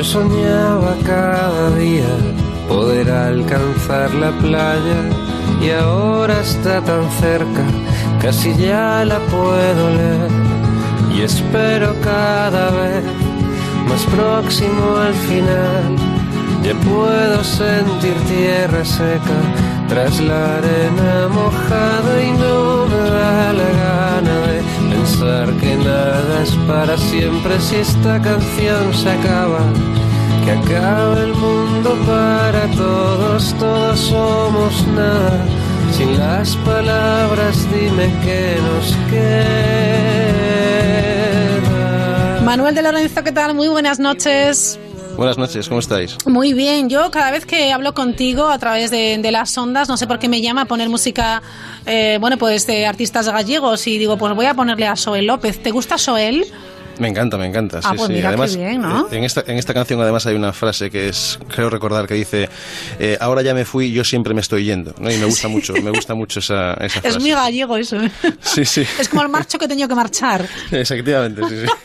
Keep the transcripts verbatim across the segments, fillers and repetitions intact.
Yo soñaba cada día poder alcanzar la playa y ahora está tan cerca, casi ya la puedo leer y espero cada vez más próximo al final. Ya puedo sentir tierra seca tras la arena mojada y no me da la gana de pensar que nada es para siempre. Si esta canción se acaba, que acabe el mundo para todos, todos somos nada. Sin las palabras dime qué nos queda. Manuel de Lorenzo, ¿qué tal? Muy buenas noches. Buenas noches, ¿cómo estáis? Muy bien, yo cada vez que hablo contigo a través de, de las ondas, no sé por qué me llama a poner música, eh, bueno, pues de artistas gallegos y digo, pues voy a ponerle a Soel López. ¿Te gusta Soel? Me encanta, me encanta. Ah, sí, pues sí. mira, además, qué bien, ¿no? En esta, en esta canción además hay una frase que es, creo recordar, que dice, eh, ahora ya me fui, yo siempre me estoy yendo, ¿no? Y me gusta sí. mucho, me gusta mucho esa, esa frase. Es muy gallego eso. Sí, sí. Es como el marcho que he tenido que marchar. Efectivamente, sí, sí.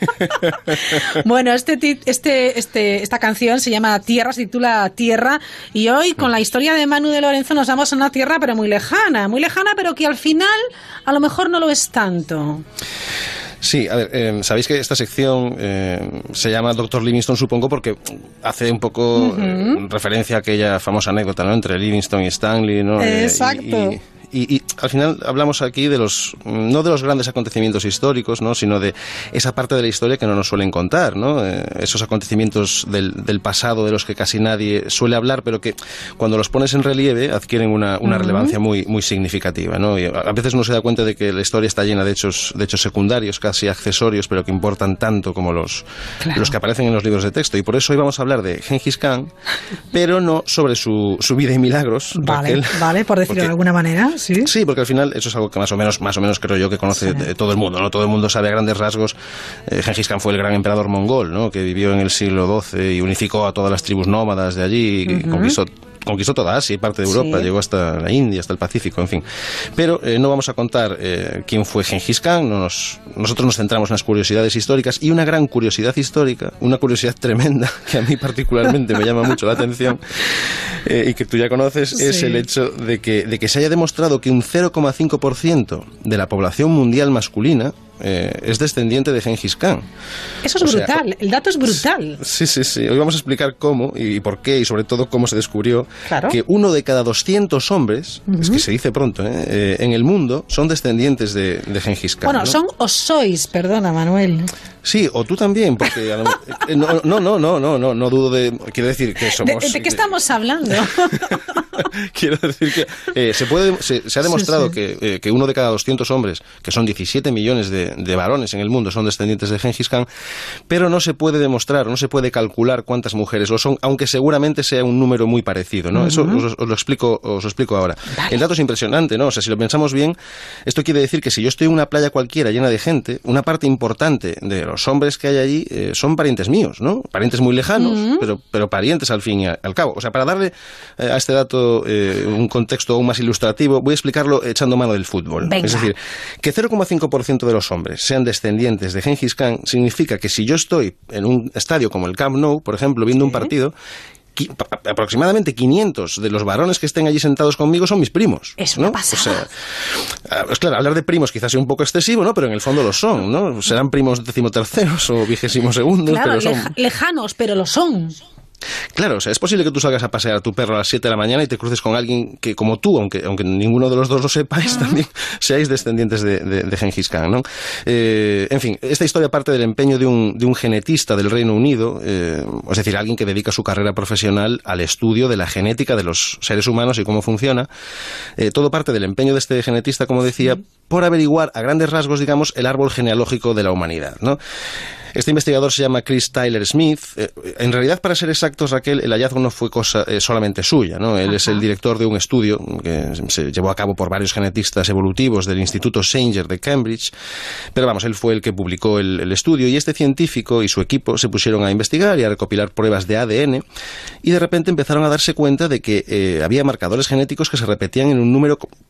Bueno, este, este, este, esta canción se llama Tierra, se titula Tierra, y hoy con la historia de Manu de Lorenzo nos vamos a una tierra pero muy lejana, muy lejana, pero que al final a lo mejor no lo es tanto. Sí, a ver, eh, sabéis que esta sección eh, se llama Doctor Livingstone, supongo, porque hace un poco uh-huh. eh, referencia a aquella famosa anécdota, ¿no?, entre Livingstone y Stanley, ¿no? Exacto. Eh, y, y, Y, y al final hablamos aquí de los, no de los grandes acontecimientos históricos, ¿no?, sino de esa parte de la historia que no nos suelen contar, ¿no? Eh, esos acontecimientos del, del pasado de los que casi nadie suele hablar, pero que cuando los pones en relieve adquieren una, una uh-huh. relevancia muy, muy significativa, ¿no? Y a veces uno se da cuenta de que la historia está llena de hechos, de hechos secundarios, casi accesorios, pero que importan tanto como los, claro. los que aparecen en los libros de texto. Y por eso hoy vamos a hablar de Gengis Khan, pero no sobre su, su vida y milagros. Vale, Raquel, vale, por decirlo de alguna manera. ¿Sí? Sí, porque al final eso es algo que más o menos, más o menos creo yo que conoce sí. todo el mundo, ¿no? Todo el mundo sabe a grandes rasgos. Eh, Gengis Khan fue el gran emperador mongol, ¿no?, que vivió en el siglo doce y unificó a todas las tribus nómadas de allí, y uh-huh. conquistó conquistó toda Asia y parte de Europa, sí. llegó hasta la India, hasta el Pacífico, en fin. Pero eh, no vamos a contar eh, quién fue Gengis Khan, no nos, nosotros nos centramos en las curiosidades históricas, y una gran curiosidad histórica, una curiosidad tremenda, que a mí particularmente me llama mucho la atención, eh, y que tú ya conoces, sí. es el hecho de que, de que se haya demostrado que un cero coma cinco por ciento de la población mundial masculina Eh, es descendiente de Gengis Khan. Eso es o brutal, sea, el dato es brutal. Sí, sí, sí. Hoy vamos a explicar cómo y por qué, y sobre todo cómo se descubrió claro. que uno de cada doscientos hombres, uh-huh. es que se dice pronto, ¿eh? Eh, en el mundo son descendientes de, de Gengis Khan. Bueno, ¿no? son o sois, perdona, Manuel. Sí, o tú también, porque a lo, eh, no, no, no, no, no, no, no dudo de, quiero decir que somos. ¿De, de qué estamos hablando? Quiero decir que eh, se puede, se, se ha demostrado sí, sí. que, eh, que uno de cada doscientos hombres, que son diecisiete millones de, de varones en el mundo, son descendientes de Gengis Khan, pero no se puede demostrar, no se puede calcular cuántas mujeres lo son, aunque seguramente sea un número muy parecido, ¿no? Uh-huh. Eso os, os lo explico, os lo explico ahora. Vale. El dato es impresionante, ¿no? O sea, si lo pensamos bien, esto quiere decir que si yo estoy en una playa cualquiera llena de gente, una parte importante de los hombres que hay allí eh, son parientes míos, ¿no? Parientes muy lejanos, uh-huh. pero, pero parientes al fin y al cabo. O sea, para darle eh, a este dato eh, un contexto aún más ilustrativo, voy a explicarlo echando mano del fútbol. Venga. Es decir, que cero coma cinco por ciento de los hombres sean descendientes de Gengis Khan significa que si yo estoy en un estadio como el Camp Nou, por ejemplo, viendo sí. un partido, aproximadamente quinientos de los varones que estén allí sentados conmigo son mis primos. Es ¿no? una pasada. O sea, pues claro, hablar de primos quizás sea un poco excesivo, ¿no? Pero en el fondo lo son, ¿no? Serán primos decimoterceros o vigésimo segundos, claro, pero son leja- lejanos, pero lo son. Claro, o sea, es posible que tú salgas a pasear a tu perro a las siete de la mañana y te cruces con alguien que, como tú, aunque, aunque ninguno de los dos lo sepáis, uh-huh. también seáis descendientes de, de, de Gengis Khan, ¿no? Eh, en fin, esta historia parte del empeño de un, de un genetista del Reino Unido, eh, es decir, alguien que dedica su carrera profesional al estudio de la genética de los seres humanos y cómo funciona. Eh, todo parte del empeño de este genetista, como decía, uh-huh. por averiguar a grandes rasgos, digamos, el árbol genealógico de la humanidad, ¿no? Este investigador se llama Chris Tyler Smith. Eh, en realidad, para ser exactos, Raquel, el hallazgo no fue cosa eh, solamente suya, ¿no? Él Ajá. es el director de un estudio que se llevó a cabo por varios genetistas evolutivos del Instituto Sanger de Cambridge. Pero vamos, él fue el que publicó el, el estudio, y este científico y su equipo se pusieron a investigar y a recopilar pruebas de A D N, y de repente empezaron a darse cuenta de que eh, había marcadores genéticos que se repetían en un número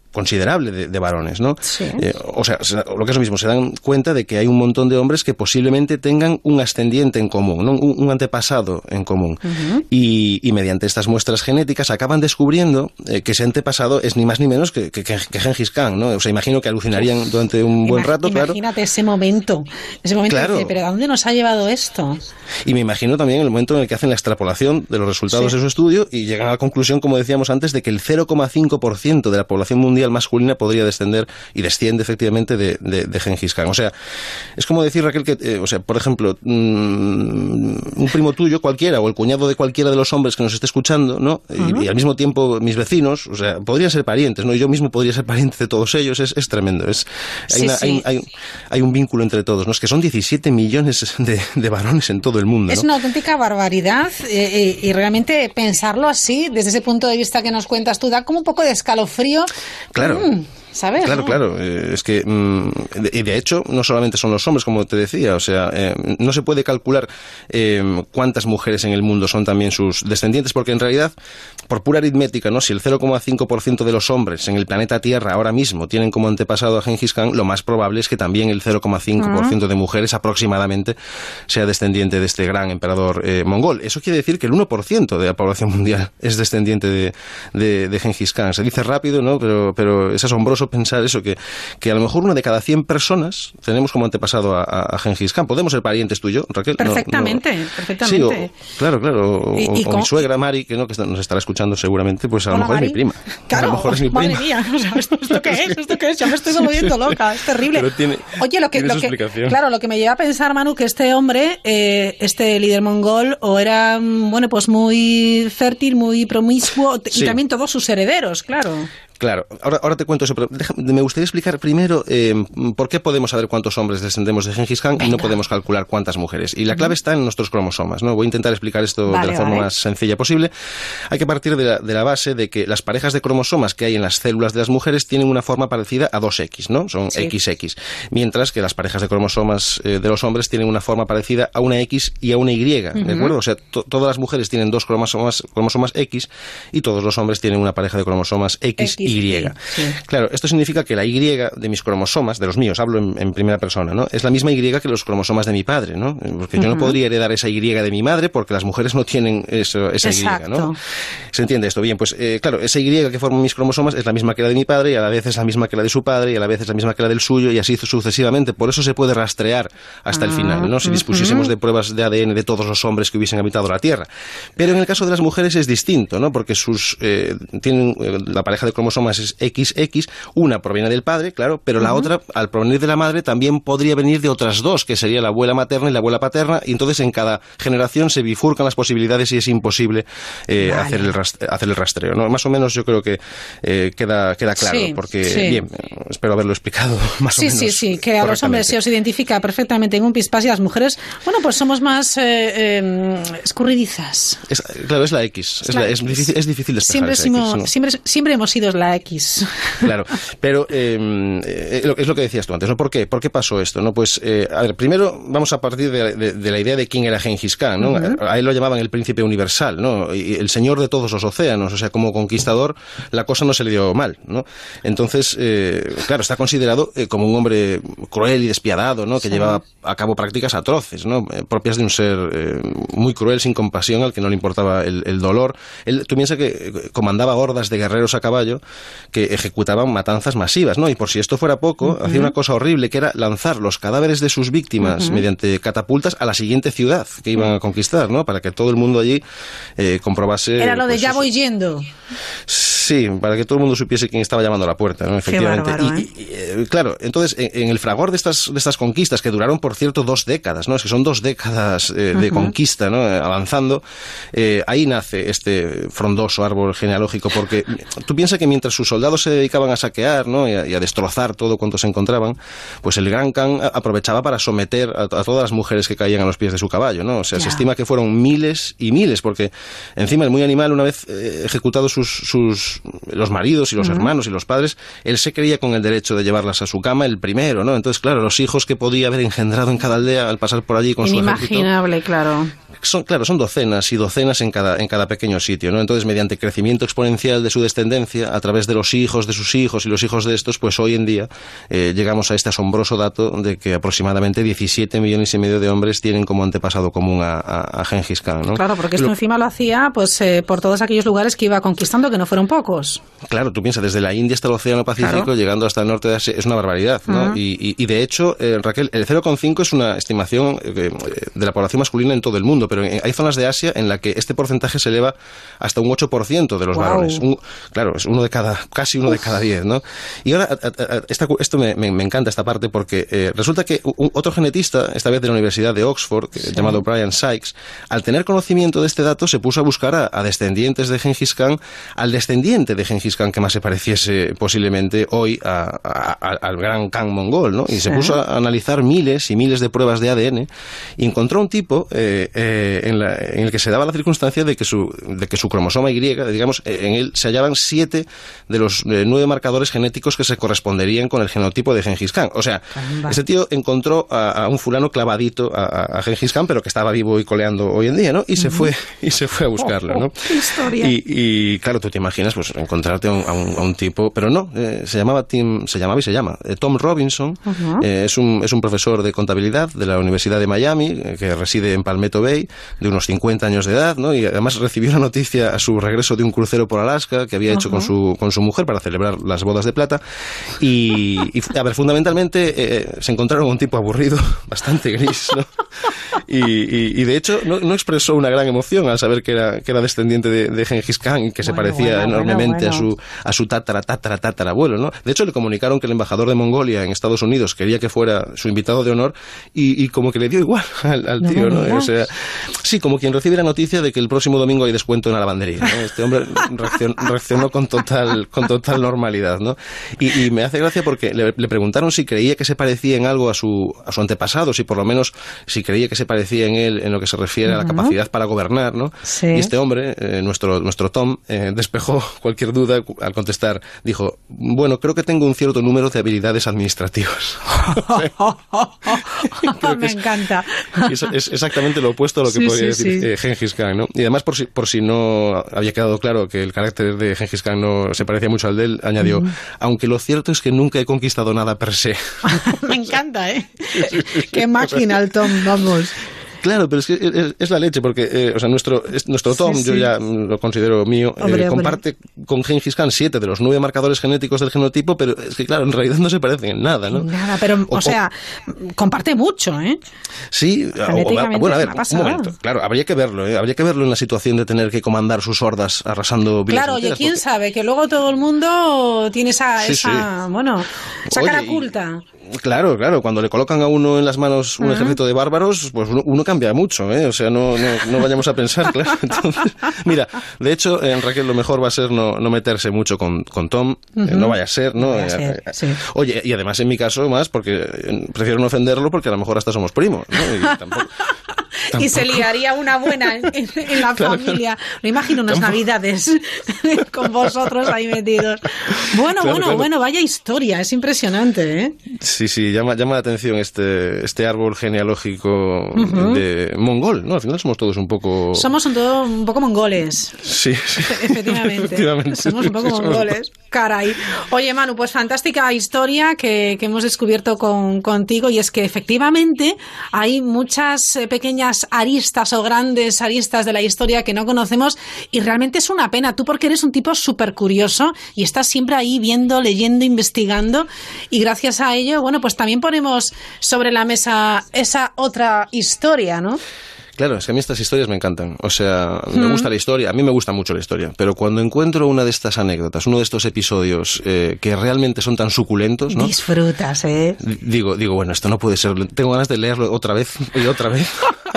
considerable de, de varones, ¿no? Sí. Eh, o sea, lo que es lo mismo, se dan cuenta de que hay un montón de hombres que posiblemente tengan un ascendiente en común, ¿no? un, un antepasado en común. Uh-huh. y, y mediante estas muestras genéticas acaban descubriendo eh, que ese antepasado es ni más ni menos que, que, que, que Gengis Khan, ¿no? O sea, imagino que alucinarían durante un buen Ima- rato, imagínate claro. Imagínate ese momento, ese momento claro. de, pero ¿a dónde nos ha llevado esto? Y me imagino también el momento en el que hacen la extrapolación de los resultados sí. de su estudio y llegan a la conclusión, como decíamos antes, de que el cero coma cinco por ciento de la población mundial masculina podría descender y desciende efectivamente de, de, de Gengis Khan. O sea, es como decir, Raquel, que, eh, o sea, por ejemplo, mmm, un primo tuyo cualquiera o el cuñado de cualquiera de los hombres que nos esté escuchando, ¿no? Uh-huh. Y, y al mismo tiempo mis vecinos, o sea, podrían ser parientes, ¿no? Yo mismo podría ser pariente de todos ellos, es, es tremendo. Es, hay, sí, una, sí. hay, hay, hay un vínculo entre todos, ¿no? Es que son diecisiete millones de, de varones en todo el mundo, ¿no? Es una auténtica barbaridad eh, y, y realmente pensarlo así, desde ese punto de vista que nos cuentas tú, da como un poco de escalofrío. Claro. Mm. ¿Sabes? Claro, ¿no? claro. Eh, es que, mmm, y de hecho, no solamente son los hombres, como te decía, o sea, eh, no se puede calcular eh, cuántas mujeres en el mundo son también sus descendientes, porque en realidad, por pura aritmética, ¿no? Si el cero coma cinco por ciento de los hombres en el planeta Tierra ahora mismo tienen como antepasado a Gengis Khan, lo más probable es que también el cero coma cinco por ciento uh-huh. de mujeres aproximadamente sea descendiente de este gran emperador eh, mongol. Eso quiere decir que el uno por ciento de la población mundial es descendiente de, de, de Gengis Khan. Se dice rápido, ¿no? Pero, pero es asombroso pensar eso, que, que a lo mejor una de cada cien personas tenemos como antepasado a, a, a Gengis Khan. ¿Podemos ser parientes tú y yo, Raquel? Perfectamente, no, no... perfectamente. Sí, o, claro, claro. O, ¿Y, y o mi suegra Mari, que, no, que nos estará escuchando seguramente, pues a Hola, lo mejor Mari. es mi prima. Claro, a lo mejor es mi madre prima. mía, o sea, ¿esto, ¿esto qué es? ¿Esto qué es? Ya me estoy volviendo loca, es terrible. Pero tiene, Oye, lo que, tiene lo su que explicación. Claro, lo que me lleva a pensar, Manu, que este hombre, eh, este líder mongol, o era, bueno, pues muy fértil, muy promiscuo, Sí. y también todos sus herederos, claro. Claro, ahora, ahora te cuento eso, pero deja, me gustaría explicar primero eh, por qué podemos saber cuántos hombres descendemos de Gengis Khan y no podemos calcular cuántas mujeres. Y la clave está en nuestros cromosomas, ¿no? Voy a intentar explicar esto vale, de la forma vale. más sencilla posible. Hay que partir de la, de la base de que las parejas de cromosomas que hay en las células de las mujeres tienen una forma parecida a dos equis, ¿no? Son sí. equis equis. Mientras que las parejas de cromosomas eh, de los hombres tienen una forma parecida a una X y a una Y, ¿de uh-huh. acuerdo? O sea, to, todas las mujeres tienen dos cromosomas, cromosomas X y todos los hombres tienen una pareja de cromosomas equis y. Sí. Claro, esto significa que la Y de mis cromosomas, de los míos, hablo en, en primera persona, ¿no? Es la misma Y que los cromosomas de mi padre, ¿no? Porque uh-huh. yo no podría heredar esa Y de mi madre porque las mujeres no tienen eso, esa Exacto. Y, ¿no? ¿Se entiende esto? Bien, pues eh, claro, esa Y que forman mis cromosomas es la misma que la de mi padre y a la vez es la misma que la de su padre y a la vez es la misma que la del suyo y así sucesivamente. Por eso se puede rastrear hasta uh-huh. el final, ¿no? Si dispusiésemos uh-huh. de pruebas de A D N de todos los hombres que hubiesen habitado la Tierra. Pero en el caso de las mujeres es distinto, ¿no? Porque sus eh, tienen eh, la pareja de cromosomas es equis equis, una proviene del padre, claro, pero la uh-huh. otra, al provenir de la madre, también podría venir de otras dos, que sería la abuela materna y la abuela paterna, y entonces en cada generación se bifurcan las posibilidades y es imposible eh, vale. hacer, el rastreo, hacer el rastreo, ¿no? Más o menos yo creo que eh, queda, queda claro, sí, porque, sí. bien, espero haberlo explicado más sí, o menos. Sí, sí, sí, que a los hombres se os identifica perfectamente en un pispás y a las mujeres, bueno, pues somos más eh, eh, escurridizas. Es, claro, es la X, es, la, es, difícil, es difícil de expresar siempre, esa simo, X, ¿no? siempre, siempre hemos sido la X. Claro, pero eh, eh, es lo que decías tú antes, ¿no? ¿Por qué? ¿Por qué pasó esto? ¿No? Pues, eh, a ver, primero vamos a partir de, de, de la idea de quién era Gengis Khan, ¿no? Uh-huh. A él lo llamaban el príncipe universal, ¿no? Y el señor de todos los océanos, o sea, como conquistador la cosa no se le dio mal, ¿no? Entonces, eh, claro, está considerado eh, como un hombre cruel y despiadado, ¿no? Que sí. llevaba a cabo prácticas atroces, ¿no? Eh, propias de un ser eh, muy cruel, sin compasión, al que no le importaba el, el dolor. Él, tú piensas que comandaba hordas de guerreros a caballo que ejecutaban matanzas masivas, ¿no? Y por si esto fuera poco, uh-huh. hacía una cosa horrible, que era lanzar los cadáveres de sus víctimas uh-huh. mediante catapultas a la siguiente ciudad que iban a conquistar, ¿no? Para que todo el mundo allí eh, comprobase... Era lo de pues, ya eso. voy yendo. Sí, para que todo el mundo supiese quién estaba llamando a la puerta, ¿no? Efectivamente. Qué bárbaro, ¿eh? y, y, eh, claro, entonces, en, en el fragor de estas, de estas conquistas, que duraron, por cierto, dos décadas, ¿no? Es que son dos décadas eh, de uh-huh. conquista, ¿no? Avanzando, eh, ahí nace este frondoso árbol genealógico, porque tú piensas que mientras sus soldados se dedicaban a saquear, ¿no? Y a, y a destrozar todo cuanto se encontraban, pues el Gran Khan aprovechaba para someter a, a todas las mujeres que caían a los pies de su caballo, ¿no? O sea, yeah. se estima que fueron miles y miles, porque encima el muy animal, una vez eh, ejecutados sus, sus sus los maridos y los uh-huh. hermanos y los padres, él se creía con el derecho de llevarlas a su cama el primero, ¿no? Entonces, claro, los hijos que podía haber engendrado en cada aldea al pasar por allí con su ejército... Inimaginable, claro. Son, claro, son docenas y docenas en cada, en cada pequeño sitio, ¿no? Entonces, mediante crecimiento exponencial de su descendencia, a través de los hijos de sus hijos y los hijos de estos, pues hoy en día eh, llegamos a este asombroso dato de que aproximadamente diecisiete millones y medio de hombres tienen como antepasado común a, a, a Gengis Khan, ¿no? Claro, porque esto lo, encima lo hacía pues eh, por todos aquellos lugares que iba conquistando, que no fueron pocos. Claro, tú piensas, desde la India hasta el Océano Pacífico, claro, llegando hasta el norte de Asia, es una barbaridad, ¿no? Uh-huh. Y, y, y de hecho, eh, Raquel, el cero coma cinco es una estimación eh, de la población masculina en todo el mundo, pero en, hay zonas de Asia en la que este porcentaje se eleva hasta un ocho por ciento de los wow. varones. Un, claro, es uno de cada, casi uno Uf. de cada diez, ¿no? Y ahora, a, a, a, esta, esto me, me, me encanta esta parte porque eh, resulta que un, otro genetista, esta vez de la Universidad de Oxford, sí. llamado Brian Sykes, al tener conocimiento de este dato se puso a buscar a, a descendientes de Gengis Khan, al descendiente de Gengis Khan que más se pareciese posiblemente hoy a, a, a, al gran Khan mongol, ¿no? Y sí. se puso a analizar miles y miles de pruebas de A D N y encontró un tipo eh, eh, en la en el que se daba la circunstancia de que su, de que su cromosoma Y, digamos, en él se hallaban siete de los eh, nueve marcadores genéticos que se corresponderían con el genotipo de Gengis Khan. O sea, Caramba. ese tío encontró a, a un fulano clavadito a, a Gengis Khan, pero que estaba vivo y coleando hoy en día, ¿no? Y uh-huh. se fue y se fue a buscarlo, ¿no? Oh, oh, qué historia. Y, y claro, tú te imaginas, pues, encontrarte a un, a un, a un tipo, pero no, eh, se llamaba Tim, se llamaba y se llama eh, Tom Robinson, uh-huh. eh, es un es un profesor de contabilidad de la Universidad de Miami, eh, que reside en Palmetto Bay, de unos cincuenta años de edad, ¿no? Y además recibió la noticia a su regreso de un crucero por Alaska que había hecho uh-huh. con su con su mujer para celebrar las bodas de plata y, y a ver, fundamentalmente eh, se encontraron un tipo aburrido, bastante gris, ¿no? Y, y, y de hecho no, no expresó una gran emoción al saber que era, que era descendiente de, de Gengis Khan y que se bueno, parecía bueno, enormemente bueno, bueno. a su a su tatara, tatara, tatara abuelo, ¿no? De hecho le comunicaron que el embajador de Mongolia en Estados Unidos quería que fuera su invitado de honor y, y como que le dio igual al, al tío, ¿no? ¿no? O sea, sí, como quien recibe la noticia de que el próximo domingo hay descuento en la lavandería, ¿no? Este hombre reaccionó, reaccionó con total con total normalidad, ¿no? Y, y me hace gracia porque le, le preguntaron si creía que se parecía en algo a su a su antepasado, si por lo menos si creía que se parecía en él en lo que se refiere uh-huh. a la capacidad para gobernar, ¿no? Sí. Y este hombre, eh, nuestro nuestro Tom, eh, despejó cualquier duda al contestar. Dijo, bueno, creo que tengo un cierto número de habilidades administrativas. Me es, encanta. Es, es exactamente lo opuesto a lo que sí, podría sí, decir sí. Eh, Gengis Khan, ¿no? Y además, por si, por si no había quedado claro que el carácter de Gengis Khan no se parecía mucho al de él, añadió, mm. aunque lo cierto es que nunca he conquistado nada per se. Me encanta, ¿eh? Qué máquina el Tom, vamos. Claro, pero es que es, es la leche, porque eh, o sea, nuestro, es, nuestro Tom, sí, sí. yo ya lo considero mío, hombre, eh, comparte hombre. con Gengis Khan siete de los nueve marcadores genéticos del genotipo, pero es que claro, en realidad no se parecen en nada, ¿no? Nada, pero, o, o sea, o, comparte mucho, ¿eh? Sí, o, o, bueno, a ver, un momento, claro, habría que verlo, ¿eh? Habría que verlo en la situación de tener que comandar sus hordas arrasando vidas Claro, enteras, oye, quién porque... sabe, que luego todo el mundo tiene esa, sí, esa sí. bueno, esa oye, cara oculta. Y, claro, claro, cuando le colocan a uno en las manos un uh-huh. ejército de bárbaros, pues uno, uno cambia mucho, ¿eh? O sea, no, no, no vayamos a pensar, claro. Entonces, mira, de hecho, en Raquel, lo mejor va a ser no, no meterse mucho con, con Tom, uh-huh. eh, no vaya a ser, ¿no? Vaya a ser, sí. Oye, y además en mi caso más, porque prefiero no ofenderlo, porque a lo mejor hasta somos primos, ¿no? Y tampoco... Tampoco. Y se liaría una buena en, en, en la claro, familia. Me imagino unas tampoco. Navidades con vosotros ahí metidos. Bueno, claro, bueno, claro. bueno, vaya historia, es impresionante, ¿eh? Sí, sí, llama, llama la atención este, este árbol genealógico uh-huh. de mongol, ¿no? Al final somos todos un poco... Somos un, todo, un poco mongoles. Sí, sí. Efectivamente. Efectivamente. Somos un poco sí, mongoles. Caray. Oye, Manu, pues fantástica historia que, que hemos descubierto con, contigo, y es que efectivamente hay muchas eh, pequeñas aristas o grandes aristas de la historia que no conocemos, y realmente es una pena. Tú, porque eres un tipo súper curioso y estás siempre ahí viendo, leyendo, investigando, y gracias a ello, bueno, pues también ponemos sobre la mesa esa otra historia, ¿no? Claro, es que a mí estas historias me encantan. O sea, me mm. gusta la historia, a mí me gusta mucho la historia, pero cuando encuentro una de estas anécdotas, uno de estos episodios eh, que realmente son tan suculentos, ¿no? Disfrutas, ¿eh? Digo, digo, bueno, esto no puede ser. Tengo ganas de leerlo otra vez y otra vez.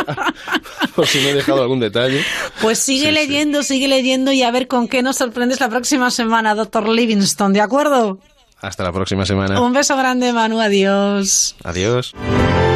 Por si me he dejado algún detalle. Pues sigue sí, leyendo, sí. sigue leyendo y a ver con qué nos sorprendes la próxima semana, doctor Livingstone, ¿de acuerdo? Hasta la próxima semana. Un beso grande, Manu, adiós. Adiós.